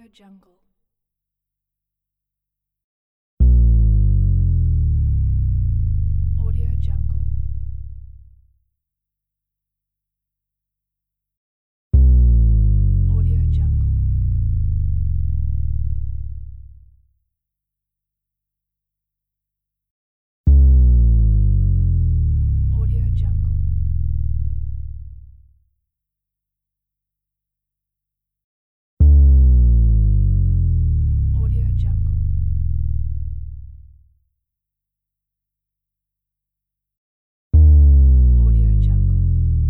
Jungle. Audio Jungle. Audio Jungle. Audio Jungle. Audio Jungle. Audio Jungle.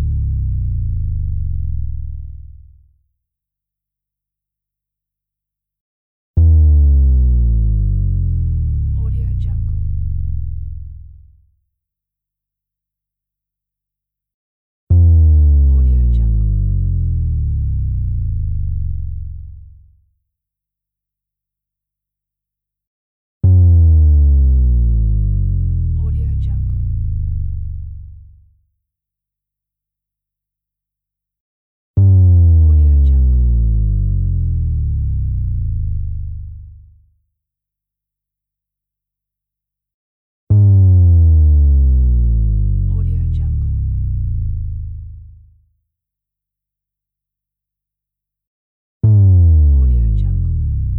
Audio Jungle. Audio Jungle. Audio Jungle. Audio Jungle. Audio Jungle. Audio Jungle.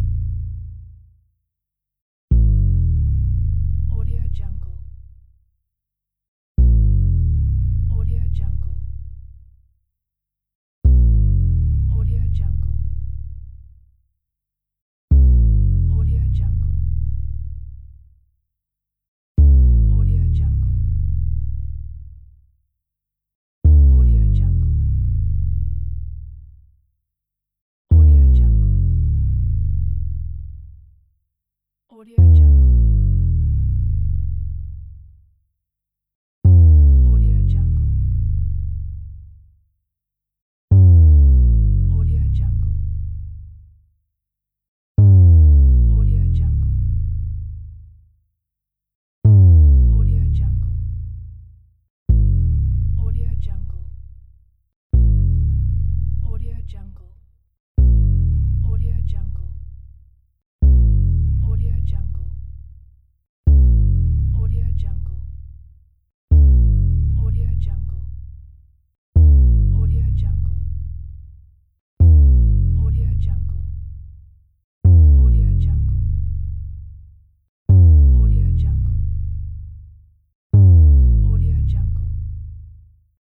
Audio Jungle. Audio Jungle. Audio Jungle. Audio Jungle. Audio Jungle. Audio Jungle. Audio Jungle. Audio Jungle.